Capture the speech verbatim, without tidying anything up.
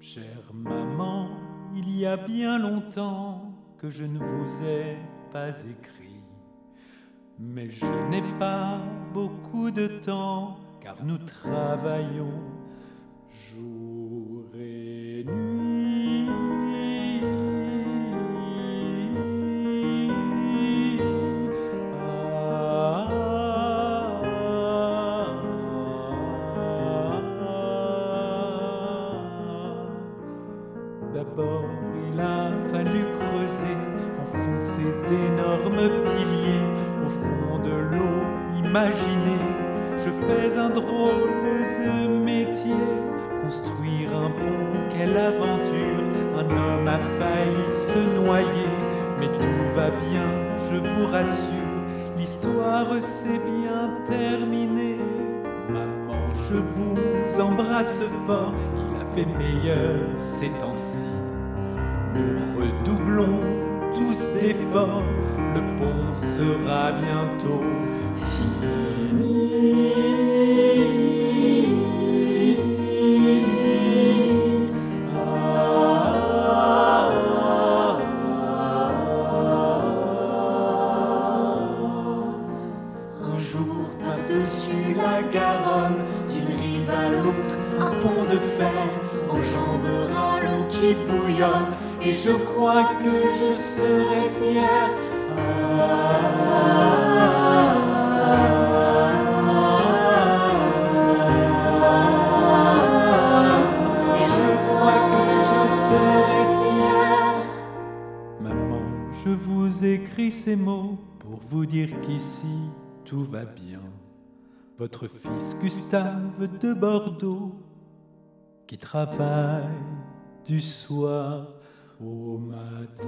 Chère maman, il y a bien longtemps que je ne vous ai pas écrit. Mais je n'ai pas beaucoup de temps, car nous travaillons jour et nuit. Ah, ah, ah. D'abord il a fallu creuser, enfoncer d'énormes piliers au fond de l'eau. Imaginez, je fais un drôle de métier. Construire un pont, quelle aventure! Un homme a failli se noyer, mais tout va bien, je vous rassure. L'histoire s'est bien terminée. Maman, je vous embrasse fort. Il a fait meilleur ces temps-ci. Nous redoublons tous d'efforts. Le pont sera bientôt fini. Un jour par-dessus la Garonne, d'une rive à l'autre, un pont de fer enjambera l'eau qui bouillonne, et je crois que je serai fier. Et je crois que je serai fier. Maman, je vous écris ces mots pour vous dire qu'ici tout va bien. Votre fils Gustave de Bordeaux, qui travaille du soir au matin.